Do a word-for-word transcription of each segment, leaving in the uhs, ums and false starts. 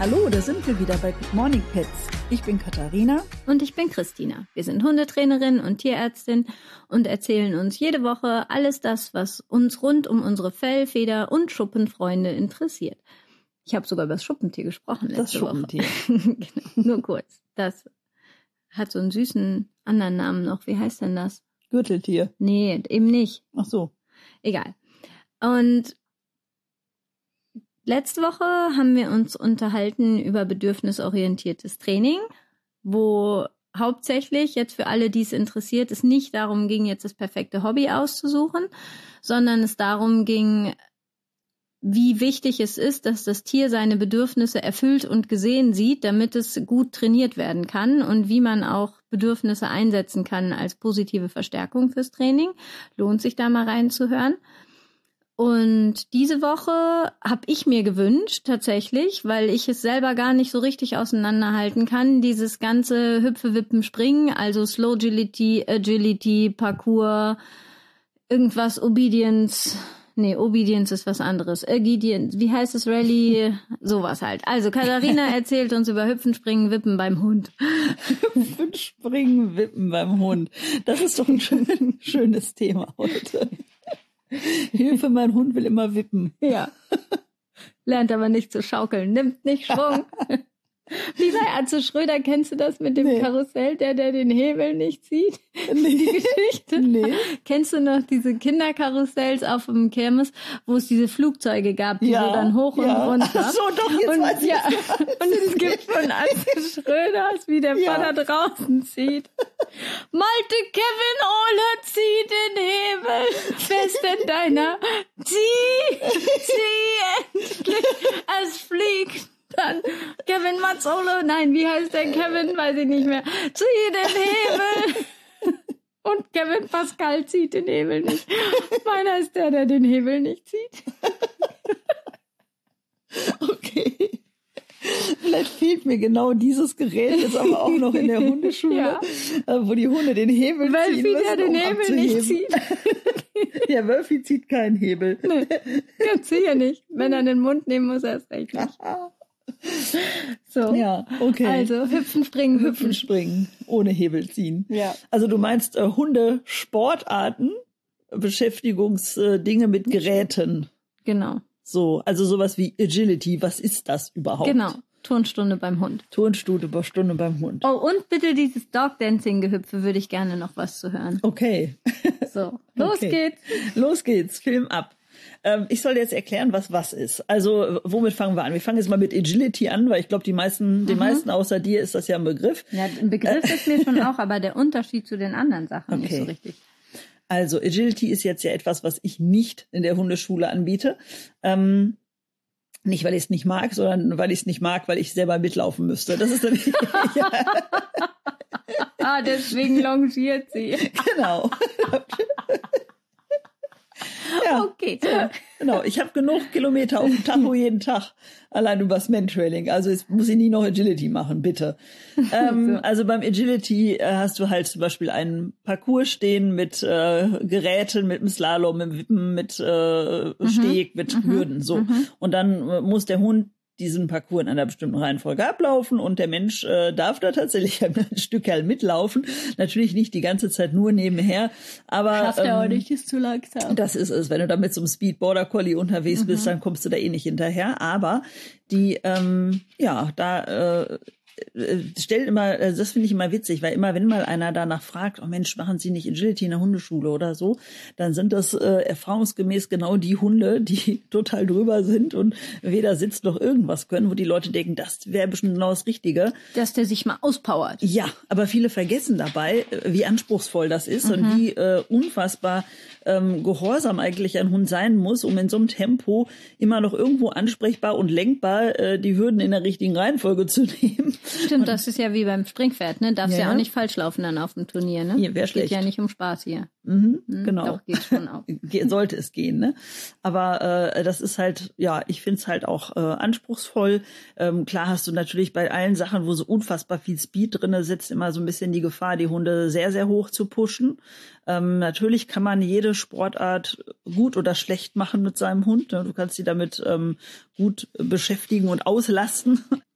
Hallo, da sind wir wieder bei Good Morning Pets. Ich bin Katharina. Und ich bin Christina. Wir sind Hundetrainerin und Tierärztin und erzählen uns jede Woche alles das, was uns rund um unsere Fell-, Feder- und Schuppenfreunde interessiert. Ich habe sogar über das Schuppentier gesprochen letzte Das Schuppentier. Woche. Genau, nur kurz. Das hat so einen süßen anderen Namen noch. Wie heißt denn das? Gürteltier. Nee, eben nicht. Ach so. Egal. Und letzte Woche haben wir uns unterhalten über bedürfnisorientiertes Training, wo hauptsächlich jetzt für alle, die es interessiert, es nicht darum ging, jetzt das perfekte Hobby auszusuchen, sondern es darum ging, wie wichtig es ist, dass das Tier seine Bedürfnisse erfüllt und gesehen sieht, damit es gut trainiert werden kann und wie man auch Bedürfnisse einsetzen kann als positive Verstärkung fürs Training. Lohnt sich da mal reinzuhören. Und diese Woche habe ich mir gewünscht, tatsächlich, weil ich es selber gar nicht so richtig auseinanderhalten kann, dieses ganze Hüpfe, Wippen, Springen, also Slow Agility, Agility, Parkour, irgendwas, Obedience, nee, Obedience ist was anderes, Obedience, wie heißt es, Rallye, sowas halt. Also Katharina erzählt uns über Hüpfen, Springen, Wippen beim Hund. Hüpfen, Springen, Wippen beim Hund. Das ist doch ein schön, schönes Thema heute. Hilfe, mein Hund will immer wippen. Ja. Lernt aber nicht zu schaukeln, nimmt nicht Schwung. Wie bei Atze Schröder, kennst du das mit dem nee. Karussell, der, der den Hebel nicht sieht? Nee. Die Geschichte? Nee. Kennst du noch diese Kinderkarussells auf dem Kirmes, wo es diese Flugzeuge gab, die ja, so dann hoch ja. und runter? Ach so, doch, jetzt und, weiß ich ja, und es gibt von Atze Schröders, wie der ja. Vater draußen zieht. Malte Kevin Ole, zieh den Hebel fest in deiner. Zieh, zieh endlich, es fliegt. Dann Kevin Mazzolo, nein, wie heißt der Kevin, weiß ich nicht mehr. Zieh den Hebel. Und Kevin Pascal zieht den Hebel nicht. Meiner ist der, der den Hebel nicht zieht. Okay. Vielleicht fehlt mir genau dieses Gerät jetzt aber auch noch in der Hundeschule, ja. wo die Hunde den Hebel Wölfi, ziehen müssen, der den um Hebel abzuheben. nicht zieht. Ja, Wölfi zieht keinen Hebel. Nee, der zieht ja nicht. Wenn er den Mund nehmen muss, erst recht nicht. So, ja, okay. Also hüpfen, springen, hüpfen. Hüpfen, springen, ohne Hebel ziehen. Ja. Also du meinst äh, Hundesportarten, Beschäftigungsdinge äh, mit Geräten. Genau. So, also sowas wie Agility, was ist das überhaupt? Genau, Turnstunde beim Hund. Turnstunde Stunde beim Hund. Oh, und bitte dieses Dog-Dancing-Gehüpfe würde ich gerne noch was zu hören. Okay. So, los okay. geht's. Los geht's, Film ab. Ähm, ich soll jetzt erklären, was was ist. Also, womit fangen wir an? Wir fangen jetzt mal mit Agility an, weil ich glaube, die meisten, mhm. den meisten außer dir ist das ja ein Begriff. Ja, ein Begriff äh, ist mir schon auch, aber der Unterschied zu den anderen Sachen okay. nicht so richtig. Also Agility ist jetzt ja etwas, was ich nicht in der Hundeschule anbiete. Ähm, nicht, weil ich es nicht mag, sondern weil ich es nicht mag, weil ich selber mitlaufen müsste. Das ist dann ja. Ah, deswegen longiert sie. Genau. Ja, okay. Ja, genau. Ich habe genug Kilometer auf dem Tacho jeden Tag, allein übers Mantrailing. Also jetzt muss ich nie noch Agility machen, bitte. ähm, so. Also beim Agility äh, hast du halt zum Beispiel einen Parcours stehen mit äh, Geräten, mit einem Slalom, mit Wippen, mit äh, mhm. Steg, mit mhm. Hürden. So. Mhm. Und dann äh, muss der Hund diesen Parcours in einer bestimmten Reihenfolge ablaufen und der Mensch äh, darf da tatsächlich ein Stück halt mitlaufen. Natürlich nicht die ganze Zeit nur nebenher, aber schafft er ähm, auch nicht, ist zu langsam. Das ist es, wenn du da mit so einem Speed Border Collie unterwegs mhm. bist, dann kommst du da eh nicht hinterher. Aber die, ähm, ja, da äh, stellt immer, also das finde ich immer witzig, weil immer, wenn mal einer danach fragt, oh Mensch, machen Sie nicht Agility in der Hundeschule oder so, dann sind das äh, erfahrungsgemäß genau die Hunde, die total drüber sind und weder sitzt noch irgendwas können, wo die Leute denken, das wäre bestimmt genau das Richtige. Dass der sich mal auspowert. Ja, aber viele vergessen dabei, wie anspruchsvoll das ist mhm. und wie äh, unfassbar ähm, gehorsam eigentlich ein Hund sein muss, um in so einem Tempo immer noch irgendwo ansprechbar und lenkbar äh, die Hürden in der richtigen Reihenfolge zu nehmen. Stimmt, und das ist ja wie beim Springpferd, ne? Darfst ja, ja auch nicht falsch laufen dann auf dem Turnier, ne? Ja, wäre schlecht. Geht ja nicht um Spaß hier. Mhm, hm, genau. Doch, geht schon auch. Sollte es gehen, ne? Aber äh, das ist halt, ja, ich finde es halt auch äh, anspruchsvoll. Ähm, klar hast du natürlich bei allen Sachen, wo so unfassbar viel Speed drinne sitzt, immer so ein bisschen die Gefahr, die Hunde sehr, sehr hoch zu pushen. Ähm, natürlich kann man jede Sportart gut oder schlecht machen mit seinem Hund. Ne? Du kannst sie damit ähm, gut beschäftigen und auslasten.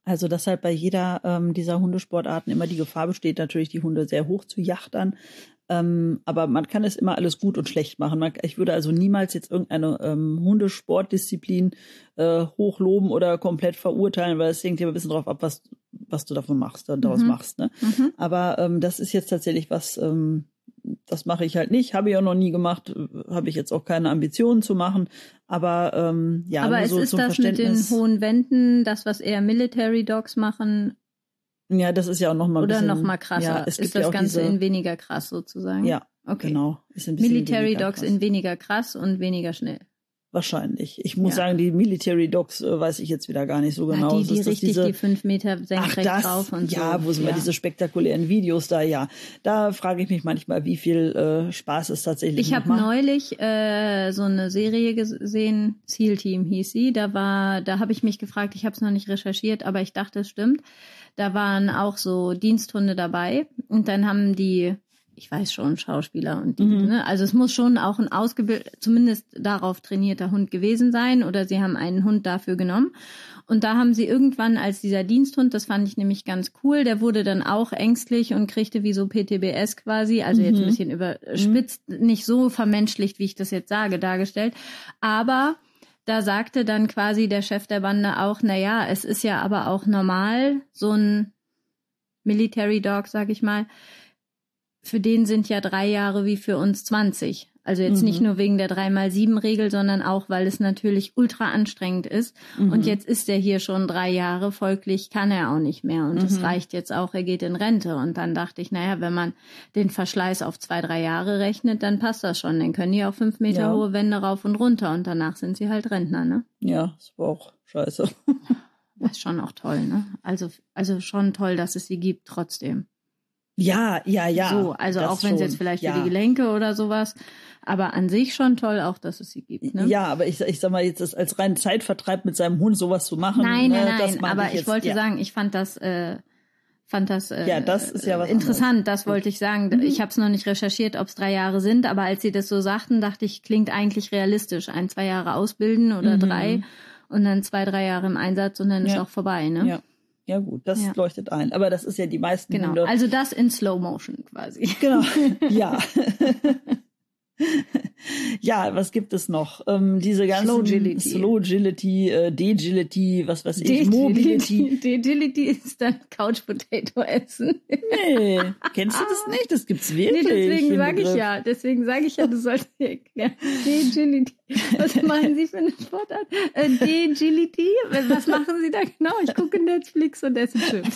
Also dass halt bei jeder ähm, dieser Hundesportarten immer die Gefahr besteht, natürlich die Hunde sehr hoch zu jachtern. Ähm, aber man kann es immer alles gut und schlecht machen. Man, ich würde also niemals jetzt irgendeine ähm, Hundesportdisziplin äh, hochloben oder komplett verurteilen, weil es hängt ja ein bisschen drauf ab, was was du davon machst, daraus mhm. machst. Ne? Mhm. Aber ähm, das ist jetzt tatsächlich was, ähm, das mache ich halt nicht, habe ich auch noch nie gemacht, habe ich jetzt auch keine Ambitionen zu machen. Aber ähm, ja, aber es so ist zum das mit den Verständnis, hohen Wänden, das, was eher Military Dogs machen. Ja, das ist ja auch noch mal ein Oder bisschen, noch mal krasser. Ja, es gibt ist das ja auch Ganze diese, in weniger krass sozusagen? Ja, okay. Genau. Ist ein bisschen Military weniger Dogs krass. in weniger krass und weniger schnell. Wahrscheinlich. Ich muss Ja. sagen, die Military Dogs äh, weiß ich jetzt wieder gar nicht so genau. Ja, die, die ist richtig diese, die fünf Meter senkrecht ach, das, drauf und ja, so. wo sind ja. wir diese spektakulären Videos da? Ja, da frage ich mich manchmal, wie viel äh, Spaß es tatsächlich Ich habe neulich äh, so eine Serie gesehen, SEAL Team hieß sie. Da war, da habe ich mich gefragt, ich habe es noch nicht recherchiert, aber ich dachte, es stimmt. Da waren auch so Diensthunde dabei und dann haben die, ich weiß schon, Schauspieler und die, mhm. ne? Also es muss schon auch ein ausgebildet, zumindest darauf trainierter Hund gewesen sein oder sie haben einen Hund dafür genommen. Und da haben sie irgendwann als dieser Diensthund, das fand ich nämlich ganz cool, der wurde dann auch ängstlich und kriegte wie so P T B S quasi, also mhm. jetzt ein bisschen überspitzt, mhm. nicht so vermenschlicht, wie ich das jetzt sage, dargestellt. Aber da sagte dann quasi der Chef der Bande auch, na ja, es ist ja aber auch normal, so ein Military Dog, sag ich mal, für den sind ja drei Jahre wie für uns zwanzig. Also jetzt mhm. nicht nur wegen der drei mal sieben Regel, sondern auch, weil es natürlich ultra anstrengend ist. Mhm. Und jetzt ist er hier schon drei Jahre, folglich kann er auch nicht mehr. Und es mhm. reicht jetzt auch, er geht in Rente. Und dann dachte ich, naja, wenn man den Verschleiß auf zwei, drei Jahre rechnet, dann passt das schon. Dann können die auch fünf Meter ja. hohe Wände rauf und runter. Und danach sind sie halt Rentner, ne? Ja, das war auch scheiße. Das ist schon auch toll, ne? Also, also schon toll, dass es sie gibt, trotzdem. Ja, ja, ja. So, also auch wenn es jetzt vielleicht ja. für die Gelenke oder sowas, aber an sich schon toll auch, dass es sie gibt. Ne? Ja, aber ich, ich sag mal, jetzt das als rein Zeitvertreib mit seinem Hund sowas zu machen. Nein, nein, ne, nein, das aber ich, ich jetzt, wollte ja. sagen, ich fand das, äh, fand das, äh, ja, das ist ja was interessant, anderes. das wollte ich sagen. Mhm. Ich habe es noch nicht recherchiert, ob es drei Jahre sind, aber als sie das so sagten, dachte ich, klingt eigentlich realistisch. Ein, zwei Jahre ausbilden oder mhm. drei und dann zwei, drei Jahre im Einsatz und dann ja. ist auch vorbei, ne? Ja. Ja gut, das ja. leuchtet ein. Aber das ist ja die meisten Genau, Hunde. also das in Slow Motion quasi. Genau, ja. Ja, was gibt es noch? Ähm, diese ganzen Slow Agility, Slow Agility, äh, De-Agility, was weiß ich, Mobility. De-Agility ist dann Couch Potato essen. Nee, kennst du das nicht? Das gibt's wirklich. Nee, deswegen sage ich ja, deswegen sage ich ja, du sollst dir erklären. De-Agility. Was machen Sie für eine Sportart? Äh, De-Agility? Was machen Sie da genau? Ich gucke Netflix und esse Chips.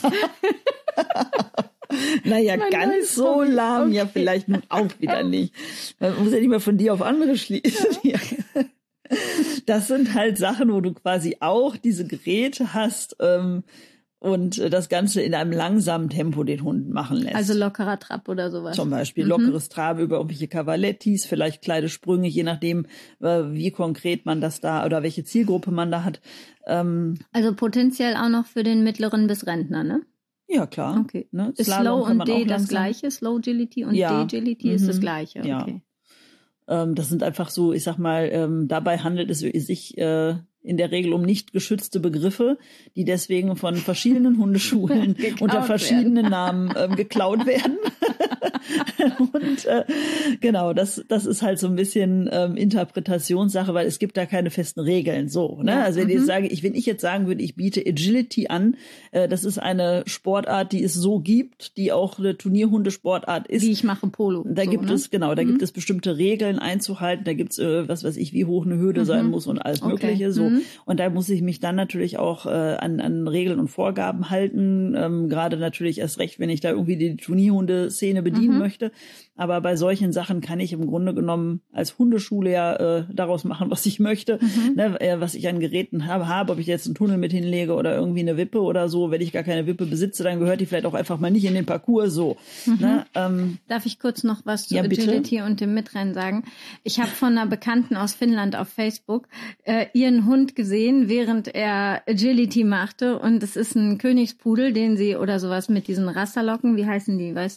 Naja, mein ganz so Hobby. lahm Okay. ja vielleicht nun auch wieder nicht. Man muss ja nicht mal von dir auf andere schließen. Ja. Das sind halt Sachen, wo du quasi auch diese Geräte hast ähm, und das Ganze in einem langsamen Tempo den Hund machen lässt. Also lockerer Trab oder sowas. Zum Beispiel mhm. lockeres Trabe über irgendwelche Cavalettis, vielleicht kleine Sprünge, je nachdem, äh, wie konkret man das da oder welche Zielgruppe man da hat. Ähm, also potenziell auch noch für den mittleren bis Rentner, ne? Ja, klar. Okay. Ne? Ist Slow und D das gleiche? Slow Agility und ja. De-Agility mhm. ist das gleiche? Okay. Ja. Ähm, das sind einfach so, ich sag mal, ähm, dabei handelt es sich äh, in der Regel um nicht geschützte Begriffe, die deswegen von verschiedenen Hundeschulen unter verschiedenen Namen ähm, geklaut werden. Und äh, genau, das das ist halt so ein bisschen ähm, Interpretationssache, weil es gibt da keine festen Regeln. So, ne? Ja, also wenn mhm. ich jetzt sage, ich wenn ich jetzt sagen würde, ich biete Agility an, äh, das ist eine Sportart, die es so gibt, die auch eine Turnierhundesportart ist. Wie ich mache Polo. Da so, gibt ne? es genau, da mhm. gibt es bestimmte Regeln einzuhalten. Da gibt's äh, was weiß ich, wie hoch eine Hürde mhm. sein muss und alles okay. Mögliche. So mhm. und da muss ich mich dann natürlich auch äh, an an Regeln und Vorgaben halten. Ähm, gerade natürlich erst recht, wenn ich da irgendwie die Turnierhunde-Szene bedienen mhm. möchte. Aber bei solchen Sachen kann ich im Grunde genommen als Hundeschule ja äh, daraus machen, was ich möchte, mhm. ne, äh, was ich an Geräten habe, habe, ob ich jetzt einen Tunnel mit hinlege oder irgendwie eine Wippe oder so. Wenn ich gar keine Wippe besitze, dann gehört die vielleicht auch einfach mal nicht in den Parcours so. Mhm. Ne? Ähm, Darf ich kurz noch was zu ja, Agility und dem Mitrennen sagen? Ich habe von einer Bekannten aus Finnland auf Facebook äh, ihren Hund gesehen, während er Agility machte und es ist ein Königspudel, den sie oder sowas mit diesen Rasterlocken, wie heißen die, weißt du?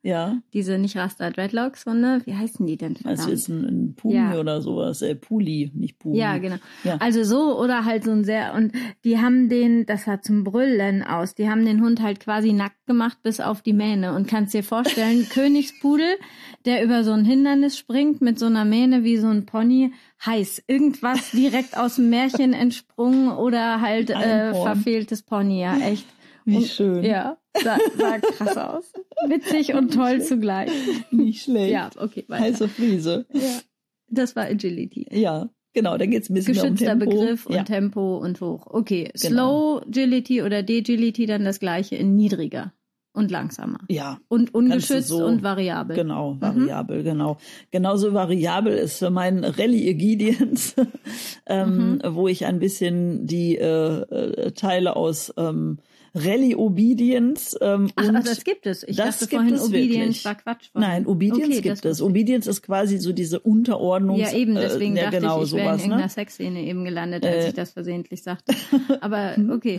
Ja. Diese nicht Rasta Dreadlocks, sondern wie heißen die denn? Das ist ein, ein Pumi ja. oder sowas. Äh, Puli, nicht Pumi. Ja, genau. Ja. Also so oder halt so ein sehr, und die haben den, das sah zum Brüllen aus, die haben den Hund halt quasi nackt gemacht bis auf die Mähne und kannst dir vorstellen, Königspudel, der über so ein Hindernis springt mit so einer Mähne wie so ein Pony, heiß. Irgendwas direkt aus dem Märchen entsprungen oder halt äh, verfehltes Pony, ja, echt. Wie und, schön. Ja, sah, sah krass aus. Witzig und toll zugleich. Nicht schlecht. Ja, okay, weiter. Heiße Friese. Ja, das war Agility. Ja, genau, dann geht's ein bisschen geschützter um Tempo. Begriff und ja. Tempo und hoch. Okay, Genau. Slow Agility oder Degility dann das gleiche in niedriger und langsamer. Ja. Und ungeschützt so, und variabel. Genau, variabel, mhm. genau. Genauso variabel ist mein Rally Obedience, ähm, mhm. wo ich ein bisschen die äh, Teile aus ähm, Rally Obedience. Ähm, Ach, und also das gibt es. Ich das dachte vorhin, Obedience wirklich. war Quatsch. Vorhin. Nein, Obedience okay, gibt es. Obedience ist quasi so diese Unterordnung. Ja, eben, deswegen äh, ja, dachte genau, ich, ich wäre in sowas, irgendeiner ne? Sexszene eben gelandet, als äh. ich das versehentlich sagte. Aber okay.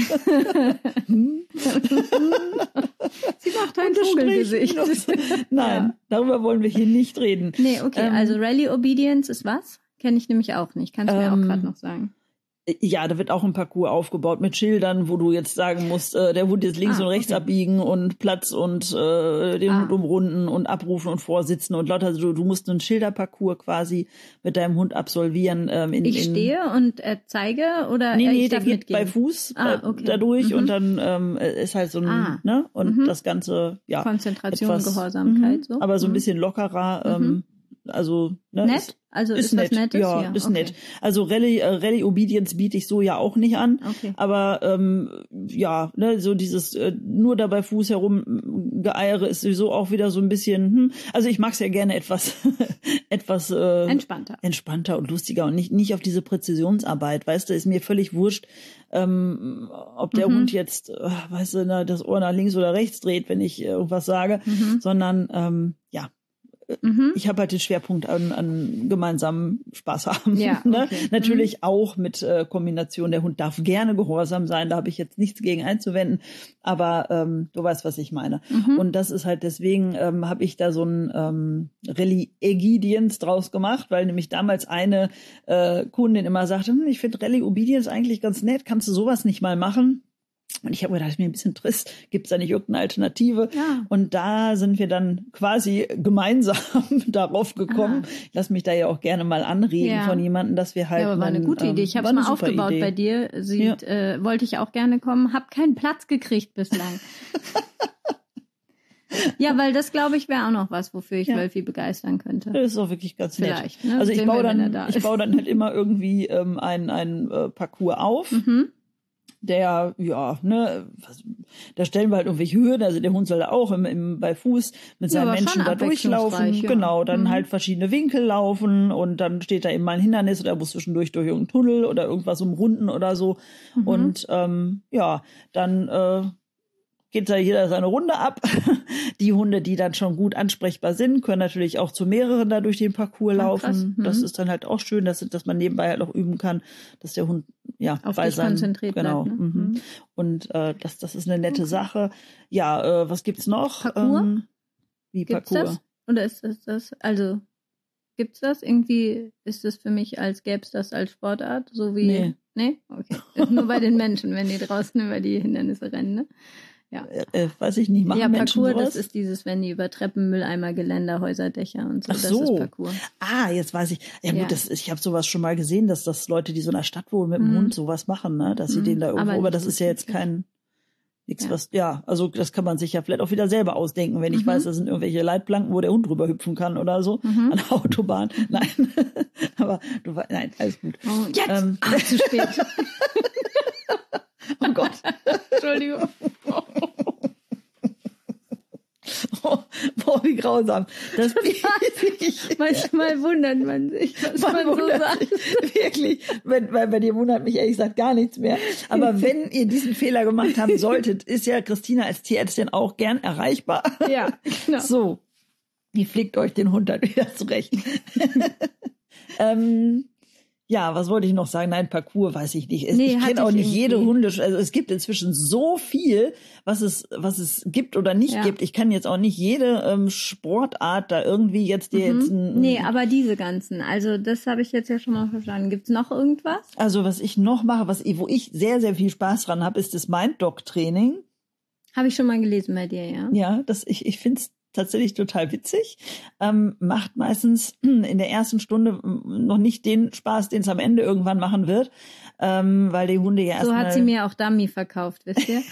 Sie macht ein Vogelgesicht. Nein, ja. darüber wollen wir hier nicht reden. Nee, okay, ähm, also Rally Obedience ist was? Kenne ich nämlich auch nicht. Kannst du ähm, mir auch gerade noch sagen. Ja, da wird auch ein Parcours aufgebaut mit Schildern, wo du jetzt sagen musst, äh, der Hund jetzt links ah, und rechts okay. abbiegen und Platz und äh, den ah. Hund umrunden und abrufen und vorsitzen und lauter. Also du, du musst einen Schilderparcours quasi mit deinem Hund absolvieren. Ähm, in, ich in, stehe und äh, zeige oder nee, äh, nee, ich der darf geht mitgehen? bei Fuß ah, okay. äh, dadurch mhm. und dann ähm, ist halt so ein, ah. ne, und mhm. das Ganze, ja. Konzentration, etwas, Gehorsamkeit, mh, so. Aber so ein mhm. bisschen lockerer, ähm, mhm. also, ne, nett? Ist, Also ist, ist, ist nett, was Nettes? ja, ja, ist okay. nett. Also Rally, äh, Rally Obedience biete ich so ja auch nicht an, okay. aber ähm, ja, ne, so dieses äh, nur dabei Fuß herum Geeiere ist sowieso auch wieder so ein bisschen, hm, also ich mag's ja gerne etwas, etwas äh, entspannter, entspannter und lustiger und nicht nicht auf diese Präzisionsarbeit, weißt du, ist mir völlig wurscht, ähm, ob der mhm. Hund jetzt, äh, weißt du, na, das Ohr nach links oder rechts dreht, wenn ich äh, irgendwas sage, mhm. sondern ähm, ja. Mhm. Ich habe halt den Schwerpunkt an, an gemeinsamen Spaß haben. Ja, ne? okay. Natürlich mhm. auch mit äh, Kombination, der Hund darf gerne gehorsam sein, da habe ich jetzt nichts gegen einzuwenden, aber ähm, du weißt, was ich meine. Mhm. Und das ist halt deswegen, ähm, habe ich da so ein ähm, Rally Obedience draus gemacht, weil nämlich damals eine äh, Kundin immer sagte, hm, ich finde Rally Obedience eigentlich ganz nett, kannst du sowas nicht mal machen? Und ich habe gedacht, ist mir ein bisschen trist, gibt es da nicht irgendeine Alternative? Ja. Und da sind wir dann quasi gemeinsam darauf gekommen. Ah. Ich lass mich da ja auch gerne mal anregen ja. von jemandem, dass wir halt. Ja, aber war eine einen, gute Idee. Ich habe es mal aufgebaut Idee. bei dir. Sieht, ja. äh, wollte ich auch gerne kommen, habe keinen Platz gekriegt bislang. Ja, weil das, glaube ich, wäre auch noch was, wofür ich ja. Wölfi begeistern könnte. Das ist auch wirklich ganz nett. Vielleicht. Ne? Also ich Sehen baue wir, dann, da ich baue dann halt immer irgendwie ähm, ein, ein äh, Parcours auf. Mhm. Der, ja, ne, was, da stellen wir halt irgendwelche Hürden, also der Hund soll da auch im, im, bei Fuß mit seinen ja, Menschen da durchlaufen, ja. genau, dann mhm. halt verschiedene Winkel laufen und dann steht da eben mal ein Hindernis oder er muss zwischendurch durch irgendeinen Tunnel oder irgendwas umrunden oder so mhm. und ähm, ja, dann äh, geht da jeder seine Runde ab. Die Hunde, die dann schon gut ansprechbar sind, können natürlich auch zu mehreren da durch den Parcours ja, laufen. Mhm. Das ist dann halt auch schön, dass, dass man nebenbei halt auch üben kann, dass der Hund ja auf bei dich seinem, konzentriert genau, bleibt. Ne? Mhm. Und äh, das, das ist eine nette okay. Sache. Ja, äh, was gibt's noch? Parcours? Ähm, wie gibt's Parcours? Das? Oder ist das das? Also gibt's das? Irgendwie ist es für mich, als gäbe es das als Sportart, so wie. Nee. Nee? Okay. Ist nur bei den Menschen, wenn die draußen über die Hindernisse rennen, ne? Ja, äh, weiß ich nicht, machen ja, Menschen Parcours, sowas? Das ist dieses, wenn die über Treppen, Mülleimer, Geländer, Häuserdächer und so, Ach das so. ist Parcours. Ah, jetzt weiß ich. Ja, ja. gut, das, ich habe sowas schon mal gesehen, dass das Leute, die so in der Stadt wohnen, mit dem mhm. Hund sowas machen, ne, dass sie mhm. den da irgendwo, aber, aber das ist ja jetzt wirklich. kein nichts, ja. was, ja, also das kann man sich ja vielleicht auch wieder selber ausdenken, wenn ich mhm. weiß, da sind irgendwelche Leitplanken, wo der Hund drüber hüpfen kann oder so, mhm. an der Autobahn. Nein, aber du weißt, nein, alles gut. Oh, jetzt, ähm. ah, zu spät. Oh Gott. Entschuldigung. Oh, boah, wie grausam. Das ich, manchmal wundert man sich, was man, man so sagt. Sich, wirklich, wenn, weil bei dir wundert mich ehrlich gesagt gar nichts mehr. Aber wenn ihr diesen Fehler gemacht haben solltet, ist ja Christina als Tierärztin auch gern erreichbar. Ja, genau. So, die flickt euch den Hund dann wieder zurecht. ähm, Ja, was wollte ich noch sagen? Nein, Parcours weiß ich nicht. Es, Nee, ich hatte kenne auch ich nicht jede irgendwie. Hunde. Also es gibt inzwischen so viel, was es was es gibt oder nicht Ja. gibt. Ich kann jetzt auch nicht jede ähm, Sportart da irgendwie jetzt dir jetzt ein, Mhm. Nee, aber diese ganzen, also das habe ich jetzt ja schon mal verstanden. Gibt's noch irgendwas? Also was ich noch mache, was wo ich sehr sehr viel Spaß dran habe, ist das Mind-Dog-Training. Habe ich schon mal gelesen bei dir, ja. Ja, das ich ich finde es tatsächlich total witzig. Ähm, macht meistens in der ersten Stunde noch nicht den Spaß, den es am Ende irgendwann machen wird, ähm, weil die Hunde ja erstmal... So hat sie mir auch Dummy verkauft, wisst ihr?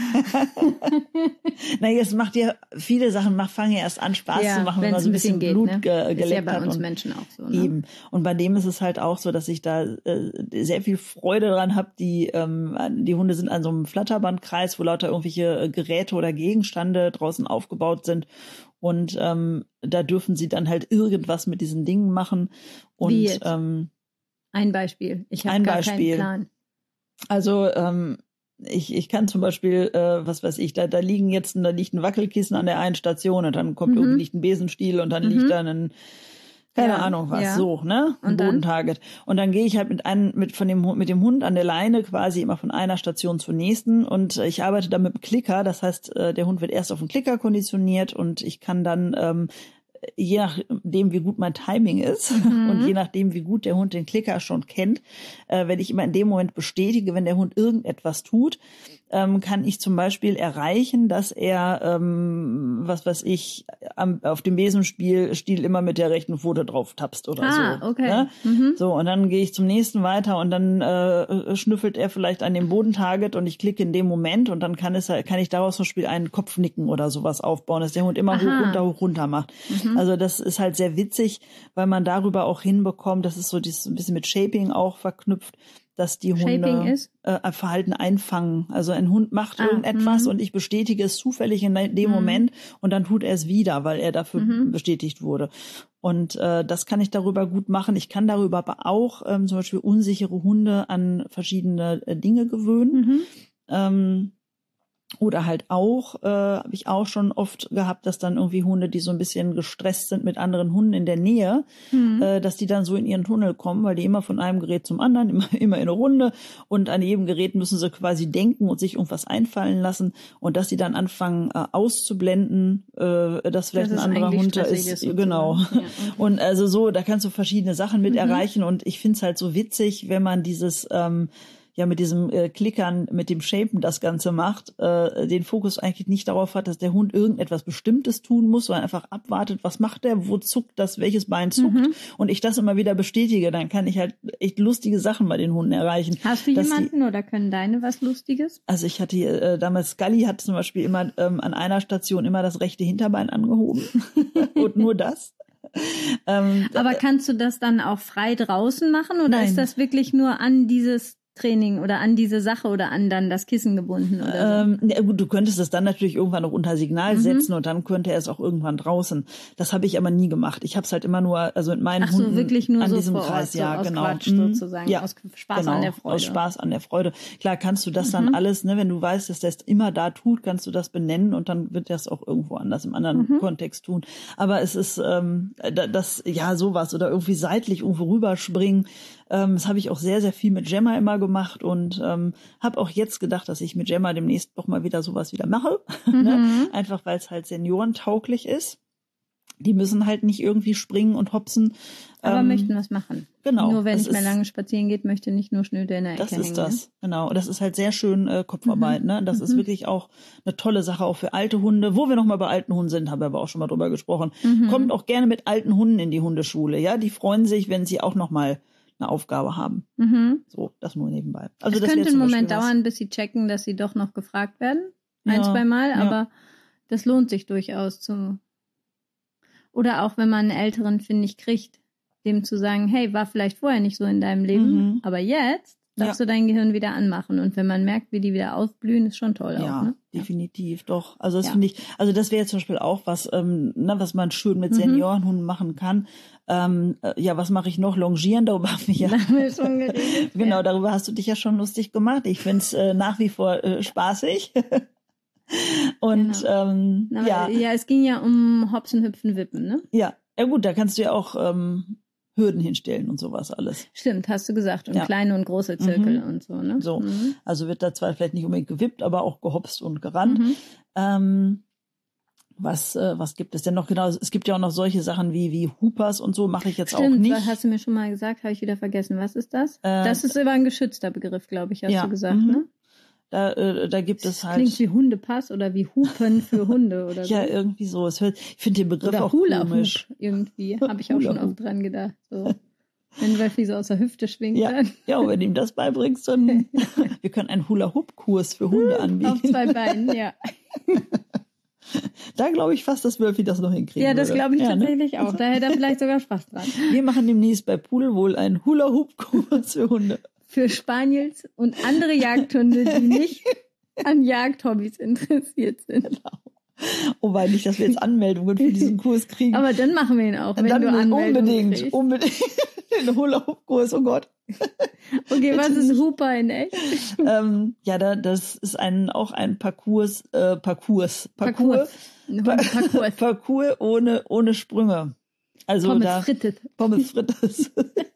Na, jetzt macht ihr viele Sachen, macht, fangen ja erst an, Spaß ja, zu machen, wenn man so ein bisschen, bisschen Blut geht, ne? ge geleckt ist ja bei hat. uns und Menschen auch so, ne? Eben. Und bei dem ist es halt auch so, dass ich da äh, sehr viel Freude dran habe. Die, ähm, die Hunde sind an so einem Flatterbandkreis, wo lauter irgendwelche Geräte oder Gegenstände draußen aufgebaut sind. Und ähm, da dürfen sie dann halt irgendwas mit diesen Dingen machen. Und Wie jetzt? Ähm, ein Beispiel. Ich habe gar Beispiel. keinen Plan. Also ähm, ich, ich kann zum Beispiel, äh, was weiß ich, da, da liegen jetzt, da liegt ein Wackelkissen an der einen Station und dann kommt Mhm. irgendwie liegt ein Besenstiel und dann Mhm. liegt da ein, keine Ja, Ahnung was, ja. so, ne? Ein Und dann? Bodentarget. Und dann gehe ich halt mit einem, mit von dem mit dem Hund an der Leine quasi immer von einer Station zur nächsten und äh, ich arbeite da mit dem Klicker, das heißt, äh, der Hund wird erst auf den Klicker konditioniert und ich kann dann ähm, je nachdem, wie gut mein Timing ist Mhm. und je nachdem, wie gut der Hund den Klicker schon kennt, äh, wenn ich immer in dem Moment bestätige, wenn der Hund irgendetwas tut, ähm, kann ich zum Beispiel erreichen, dass er, ähm, was weiß ich, am, auf dem Besenstiel Stiel immer mit der rechten Pfote drauf tapst oder Ah, so. okay. Ne? Mhm. So, und dann gehe ich zum nächsten weiter und dann äh, schnüffelt er vielleicht an dem Bodentarget und ich klicke in dem Moment und dann kann es kann ich daraus zum Beispiel einen Kopfnicken oder sowas aufbauen, dass der Hund immer Aha. hoch, runter, hoch, runter macht. Mhm. Also das ist halt sehr witzig, weil man darüber auch hinbekommt, das ist so dieses ein bisschen mit Shaping auch verknüpft, dass die Shaping Hunde ist? Äh, Verhalten einfangen. Also ein Hund macht Ah, irgendetwas mhm. und ich bestätige es zufällig in dem Mhm. Moment und dann tut er es wieder, weil er dafür Mhm. bestätigt wurde. Und äh, das kann ich darüber gut machen. Ich kann darüber aber auch ähm, zum Beispiel unsichere Hunde an verschiedene äh, Dinge gewöhnen. Mhm. Ähm, Oder halt auch, äh, habe ich auch schon oft gehabt, dass dann irgendwie Hunde, die so ein bisschen gestresst sind mit anderen Hunden in der Nähe, Mhm. äh, dass die dann so in ihren Tunnel kommen, weil die immer von einem Gerät zum anderen, immer, immer in eine Runde und an jedem Gerät müssen sie quasi denken und sich irgendwas einfallen lassen und dass die dann anfangen äh, auszublenden, äh, dass vielleicht Dass es ein anderer eigentlich Hund da stressig ist. ist, sozusagen. Genau. Ja, okay. Und also so, da kannst du verschiedene Sachen mit Mhm. erreichen und ich find's halt so witzig, wenn man dieses ähm, ja mit diesem äh, Klickern, mit dem Shapen das Ganze macht, äh, den Fokus eigentlich nicht darauf hat, dass der Hund irgendetwas Bestimmtes tun muss, sondern einfach abwartet, was macht der, wo zuckt das, welches Bein zuckt Mhm. und ich das immer wieder bestätige, dann kann ich halt echt lustige Sachen bei den Hunden erreichen. Hast du dass jemanden oder können deine was Lustiges? Also ich hatte äh, damals, Scully hat zum Beispiel immer ähm, an einer Station immer das rechte Hinterbein angehoben und nur das. Ähm, Aber kannst du das dann auch frei draußen machen oder Nein. ist das wirklich nur an dieses Training oder an diese Sache oder an dann das Kissen gebunden oder so? Ähm, ja gut, du könntest es dann natürlich irgendwann noch unter Signal Mhm. setzen und dann könnte er es auch irgendwann draußen. Das habe ich aber nie gemacht. Ich habe es halt immer nur, also mit meinen Ach so, Hunden wirklich nur an so diesem vor Ort, Kreis, so ja, aus genau. Quatsch Mhm. sozusagen, ja, aus Spaß genau, an der Freude. Aus Spaß an der Freude. Klar kannst du das dann Mhm. alles, ne, wenn du weißt, dass der es immer da tut, kannst du das benennen und dann wird er es auch irgendwo anders im anderen Mhm. Kontext tun. Aber es ist ähm, das, ja, sowas oder irgendwie seitlich irgendwo rüberspringen. Ähm, das habe ich auch sehr, sehr viel mit Gemma immer gemacht und ähm, habe auch jetzt gedacht, dass ich mit Gemma demnächst doch mal wieder sowas wieder mache. Mhm. ne? Einfach weil es halt seniorentauglich ist. Die müssen halt nicht irgendwie springen und hopsen. Aber ähm, möchten was machen. Genau. Nur wenn das ich mehr ist, lange spazieren geht, möchte nicht nur schnöde in der Ecke Das ist hängen. das, genau. Das ist halt sehr schön äh, Kopfarbeit. Mhm. Ne? Das Mhm. ist wirklich auch eine tolle Sache, auch für alte Hunde. Wo wir noch mal bei alten Hunden sind, haben wir aber auch schon mal drüber gesprochen. Mhm. Kommt auch gerne mit alten Hunden in die Hundeschule. Ja, die freuen sich, wenn sie auch noch mal eine Aufgabe haben. Mhm. So, das nur nebenbei. Also Es das könnte wäre zum einen Moment Beispiel was. dauern, bis sie checken, dass sie doch noch gefragt werden. Ein, Ja, zwei Mal, ja. aber das lohnt sich durchaus zu. Oder auch wenn man einen Älteren, finde ich, kriegt, dem zu sagen, hey, war vielleicht vorher nicht so in deinem Leben, Mhm. aber jetzt darfst Ja. du dein Gehirn wieder anmachen. Und wenn man merkt, wie die wieder aufblühen, ist schon toll Ja, auch, ne? definitiv, doch. Also das Ja. finde ich, also das wäre zum Beispiel auch was, ähm, ne, was man schön mit Mhm. Seniorenhunden machen kann. Ähm, äh, ja, was mache ich noch? Longieren, darüber haben wir ja, Da haben wir schon geredet. genau, Ja. darüber hast du dich ja schon lustig gemacht. Ich find's äh, nach wie vor äh, spaßig. Und Genau. ähm, Na, ja, ja, es ging ja um Hopsen, Hüpfen, Wippen, ne? ja, ja gut, da kannst du ja auch ähm, Hürden hinstellen und sowas alles. Stimmt, hast du gesagt. Und ja. kleine und große Zirkel mhm. und so, ne? So, mhm. also wird da zwar vielleicht nicht unbedingt gewippt, aber auch gehopst und gerannt. Mhm. Ähm, was äh, was gibt es denn noch? Genau, es gibt ja auch noch solche Sachen wie wie Hoopers und so, mache ich jetzt Stimmt, auch nicht. Stimmt, hast du mir schon mal gesagt, habe ich wieder vergessen. Was ist das? Äh, das ist immer ein geschützter Begriff, glaube ich, hast ja. du gesagt, mhm. ne? Da, äh, da gibt es halt... Klingt wie Hundepass oder wie Hupen für Hunde oder so. Ja, irgendwie so. Es hört, ich finde den Begriff oder auch Hula komisch. Hoop irgendwie, habe ich auch schon oft dran gedacht. So. Wenn Wölfi so aus der Hüfte schwingt. Ja, dann. ja, und wenn du ihm das beibringst, dann... wir können einen Hula-Hoop-Kurs für Hunde anbieten. Auf zwei Beinen, ja. Da glaube ich fast, dass Wölfi das noch hinkriegen Ja, das glaube ich ja, tatsächlich ne? auch. Da hätte er vielleicht sogar Spaß dran. Wir machen demnächst bei Pudel wohl einen Hula-Hoop-Kurs für Hunde. Für Spaniels und andere Jagdhunde, die nicht an Jagdhobbys interessiert sind. Genau. Wobei nicht, dass wir jetzt Anmeldungen für diesen Kurs kriegen. Aber dann machen wir ihn auch, wenn dann du Anmeldungen unbedingt, kriegst. Unbedingt, den Hula-Hoop-Kurs, oh Gott. Okay, was ist Hooper in echt? ähm, ja, da, das ist ein auch ein Parcours, äh, Parcours, Parcours, Parcours, Parcours, Parcours ohne ohne Sprünge. Also Pommes da frites. Pommes frites.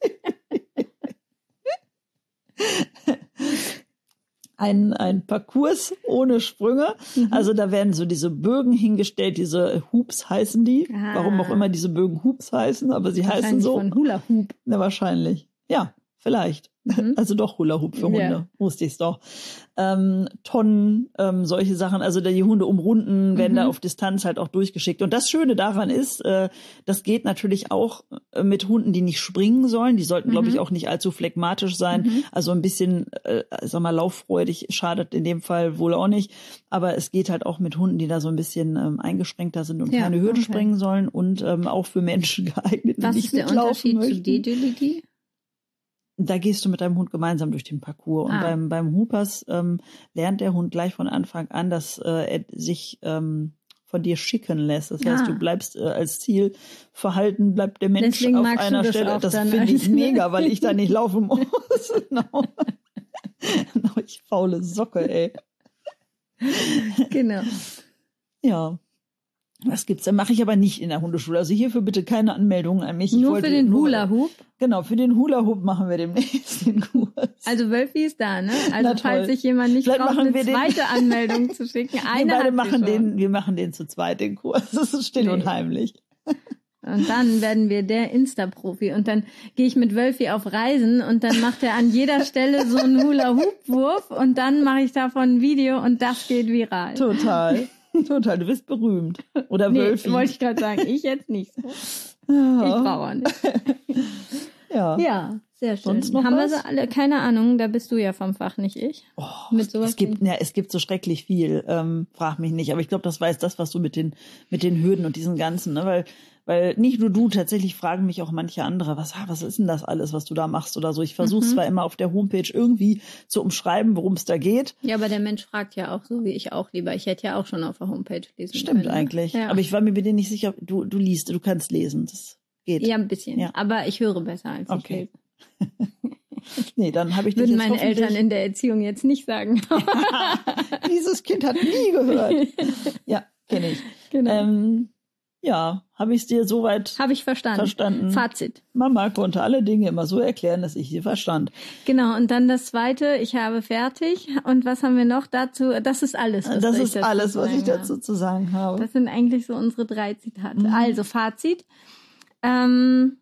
Ein, ein Parcours ohne Sprünge. Mhm. Also da werden so diese Bögen hingestellt, diese Hoops heißen die. Ah. Warum auch immer diese Bögen Hoops heißen, aber sie heißen so. Von Hula Hoop. Na, wahrscheinlich. Ja, vielleicht. Mhm. Also doch Hula Hoop für Hunde, ja. Wusste ich's doch. Ähm, Tonnen, ähm, solche Sachen. Also die Hunde umrunden, werden mhm. da auf Distanz halt auch durchgeschickt. Und das Schöne daran ist, äh, das geht natürlich auch äh, mit Hunden, die nicht springen sollen. Die sollten, mhm. glaube ich, auch nicht allzu phlegmatisch sein. Mhm. Also ein bisschen, äh, sag mal, lauffreudig schadet in dem Fall wohl auch nicht. Aber es geht halt auch mit Hunden, die da so ein bisschen ähm, eingeschränkter sind und ja, keine Hürde okay. springen sollen und ähm, auch für Menschen geeignet, die Was nicht ist der mitlaufen Unterschied möchten. zu D-Agility? Da gehst du mit deinem Hund gemeinsam durch den Parcours. Und ah. beim, beim Hoopers ähm, lernt der Hund gleich von Anfang an, dass äh, er sich ähm, von dir schicken lässt. Das heißt, ah. du bleibst äh, als Ziel verhalten, bleibt der Mensch Deswegen auf magst einer du das Stelle. Auch das dann finde ich als mega, weil ich da nicht laufen muss. no. no, ich faule Socke, ey. Genau. Ja. Was gibt's? Da mache ich aber nicht in der Hundeschule. Also hierfür bitte keine Anmeldungen an mich. Nur für den Hula-Hoop? Genau, für den Hula-Hoop machen wir demnächst den Kurs. Also Wölfi ist da, ne? Also falls sich jemand nicht Vielleicht traut, eine wir zweite den, Anmeldung zu schicken. Eine wir beide hat machen schon. den, wir machen den zu zweit, den Kurs. Das ist still nee. und heimlich. Und dann werden wir der Insta-Profi. Und dann gehe ich mit Wölfi auf Reisen und dann macht er an jeder Stelle so einen Hula-Hoop-Wurf und dann mache ich davon ein Video und das geht viral. Total. Total, du bist berühmt. Oder nee, Wölfi. Wollte ich gerade sagen, ich jetzt nicht so. Ja. Ich brauche nicht. Ja. Ja, sehr schön. Sonst noch Haben was? wir sie alle? Keine Ahnung, da bist du ja vom Fach, nicht ich. Oh, mit sowas es gibt, ja, es gibt so schrecklich viel. Ähm, frag mich nicht. Aber ich glaube, das war jetzt das, was du mit den, mit den Hürden und diesen ganzen, ne, weil, weil nicht nur du, tatsächlich fragen mich auch manche andere, was, was ist denn das alles, was du da machst oder so. Ich versuche mhm. zwar immer auf der Homepage irgendwie zu umschreiben, worum es da geht. Ja, aber der Mensch fragt ja auch so wie ich auch lieber. Ich hätte ja auch schon auf der Homepage lesen Stimmt können. eigentlich. Ja. Aber ich war mir bei dir nicht sicher, du, du liest, du kannst lesen. Das geht. Ja, ein bisschen. Ja. Aber ich höre besser, als okay. ich lese. Nee, dann habe ich dich Würden jetzt meine Eltern in der Erziehung jetzt nicht sagen. Dieses Kind hat nie gehört. Ja, kenne ich. Genau. Ähm, ja, habe ich es dir soweit Habe ich verstanden. verstanden. Fazit. Mama konnte alle Dinge immer so erklären, dass ich sie verstand. Genau, und dann das Zweite, ich habe fertig. Und was haben wir noch dazu? Das ist alles, was das ich ist dazu alles, was ich habe. dazu zu sagen habe. Das sind eigentlich so unsere drei Zitate. Mhm. Also, Fazit. Ähm,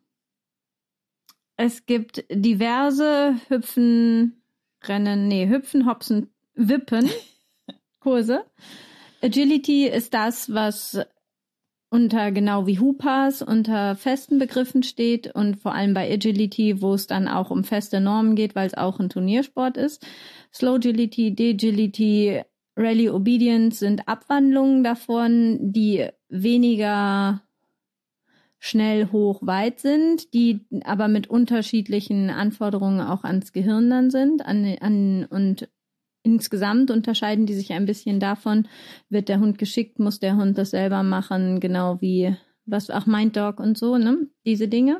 es gibt diverse Hüpfen, Rennen, nee, Hüpfen, Hopsen, Wippen Kurse. Agility ist das, was unter genau wie Hoopers unter festen Begriffen steht und vor allem bei Agility, wo es dann auch um feste Normen geht, weil es auch ein Turniersport ist. Slow Agility, De-Agility, Rally Obedience sind Abwandlungen davon, die weniger schnell, hoch, weit sind, die aber mit unterschiedlichen Anforderungen auch ans Gehirn dann sind. An, an, und insgesamt unterscheiden die sich ein bisschen davon, wird der Hund geschickt, muss der Hund das selber machen, genau wie was auch Mind Dog und so, ne? Diese Dinge.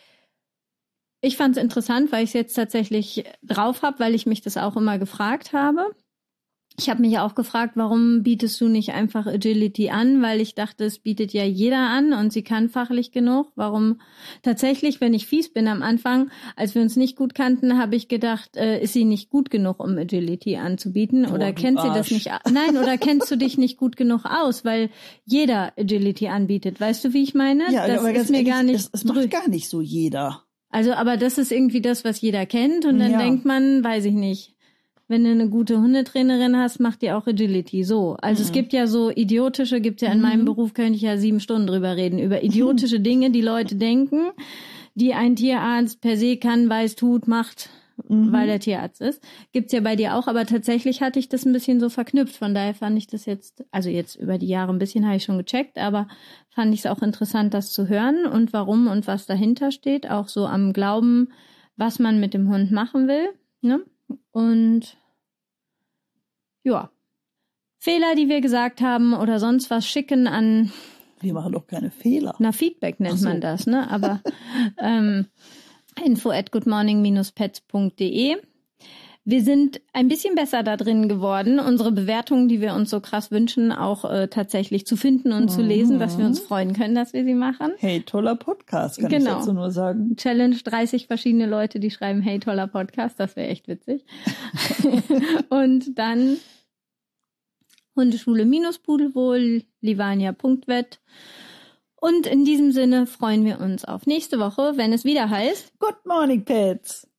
Ich fand es interessant, weil ich es jetzt tatsächlich drauf habe, weil ich mich das auch immer gefragt habe. Ich habe mich auch gefragt, warum bietest du nicht einfach Agility an? Weil ich dachte, es bietet ja jeder an und sie kann fachlich genug. Warum? Tatsächlich, wenn ich fies bin am Anfang, als wir uns nicht gut kannten, habe ich gedacht, äh, ist sie nicht gut genug, um Agility anzubieten? Oh, oder kennt sie das nicht? Nein, oder kennst du dich nicht gut genug aus? Weil jeder Agility anbietet. Weißt du, wie ich meine? Ja, das aber ist mir ehrlich, gar nicht. Es, es macht gar nicht so jeder. Also, aber das ist irgendwie das, was jeder kennt. Und dann ja. denkt man, weiß ich nicht. Wenn du eine gute Hundetrainerin hast, macht die auch Agility. So. Also mhm. es gibt ja so idiotische, gibt's ja in mhm. meinem Beruf, könnte ich ja sieben Stunden drüber reden, über idiotische Dinge, die Leute denken, die ein Tierarzt per se kann, weiß, tut, macht, mhm. weil der Tierarzt ist. Gibt's ja bei dir auch, aber tatsächlich hatte ich das ein bisschen so verknüpft. Von daher fand ich das jetzt, also jetzt über die Jahre ein bisschen habe ich schon gecheckt, aber fand ich es auch interessant, das zu hören und warum und was dahinter steht. Auch so am Glauben, was man mit dem Hund machen will, ne? Und ja, Fehler, die wir gesagt haben oder sonst was schicken an... Wir machen doch keine Fehler. Na, Feedback nennt so. man das, ne? Aber ähm, info at goodmorning dash pets punkt de. Wir sind ein bisschen besser da drin geworden, unsere Bewertungen, die wir uns so krass wünschen, auch äh, tatsächlich zu finden und mhm. zu lesen, dass wir uns freuen können, dass wir sie machen. Hey, toller Podcast, kann genau. ich dazu nur sagen. Challenge dreißig verschiedene Leute, die schreiben, hey, toller Podcast, das wäre echt witzig. Und dann Hundeschule-Pudelwohl, livania punkt vet. Und in diesem Sinne freuen wir uns auf nächste Woche, wenn es wieder heißt Good Morning Pets.